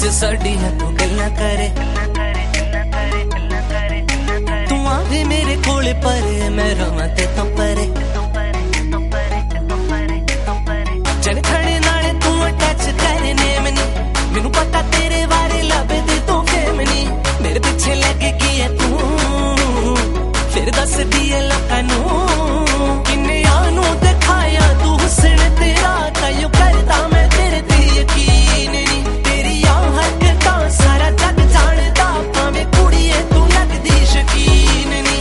विच साडियां तू गल्लां करे तू आवे मेरे कोले परे मैं रवां ते तो परे जन खड़े नाले तू टच करने मनी मैनू पता तेरे बारे लभदे तू फेमनी मेरे पीछे लग गई है तू फिर दस दिए लोकां नू किन्ने आनू दिखाया तू हुस्न तेरा ताइयों करदा मैं तेरे ते यकीन नी तेरी हरकतां सारा जग जानदा भावें कुड़िए तू लगदी शकीन नी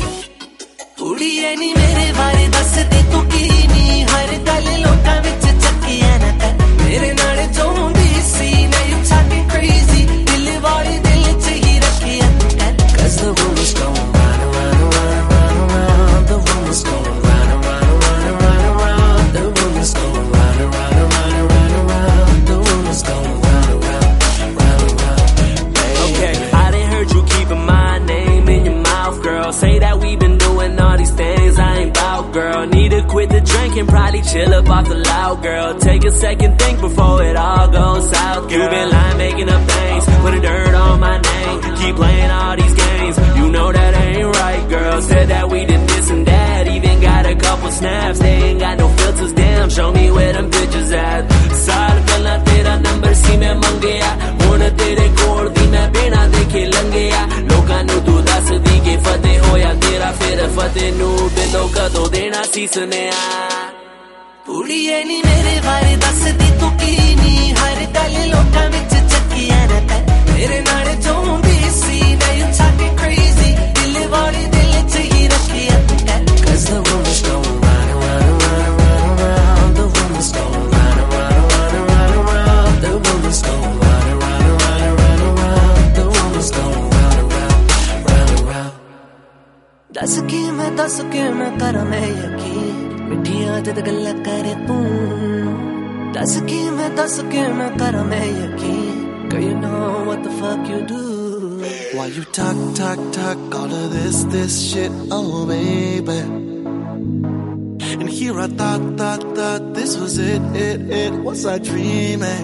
कुड़िए नी मेरे बारे दसदी तू की नी हर गल लोकां विच चक्कियां ना कर मेरे नाल जो हुंदी सी now you talking crazy दिल वाली दिल च ही रखिया कर cause the rumors going round and round and round and round the rumors going round and round and round and round and round the rumors going round and round and round and round and round the rumors going round and round round and round okay I done heard you keeping my name in your mouth girl say that we've been doing all these things I ain't bout girl need to quit the drinking probably chill up off the loud girl take a second think before it all goes south girl. You been lying making up things putting dirt on my name keep playing all these games you know that ain't right girl said that we did this and that even got a couple snaps they ain't got no filters damn show me where them bitches at saal pehla tera number si main mangeya hun tere kol di main bina dekhe langeya lokan nu tu dasdi ke fateh hoya tera fir fateh nu bindo kado dena seesneya कुड़िए नी मेरे बारे दसदी तू की नी हर गल लोकां विच चक्कियां ना कर मेरे नाल जो हुंदी सी now you talking crazy दिल वाली दिल च ही रखिया कर cause the rumors going round and round and round and round the rumors going round and round and round and round the rumors going round and round and round and round the rumors going round and round round दस के मैं करा मैं यकीन मिठिया जद गल्ला करे तू दस के मैं करा मैं यकीन girl you know what the fuck you do why you talk all of this shit oh baby and here I thought this was it was I dreaming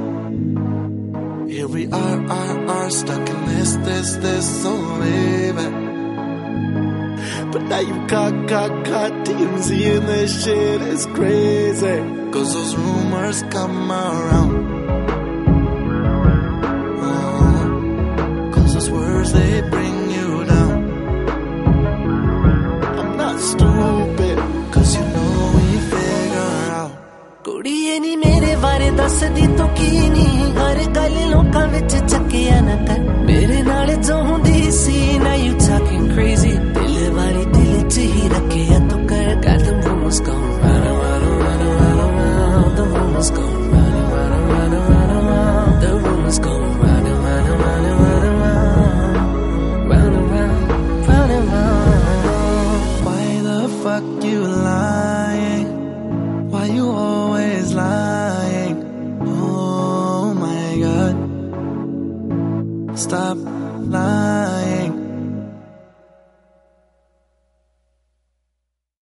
here we are stuck in this oh baby but now you got TMZ and this shit is crazy cause those rumors come around cause those words they bring you down I'm not stupid cause you know we figure out कुड़िए नी मेरे बारे दसदी तू की नी हर गल लोकां विच चक्कियां ना कर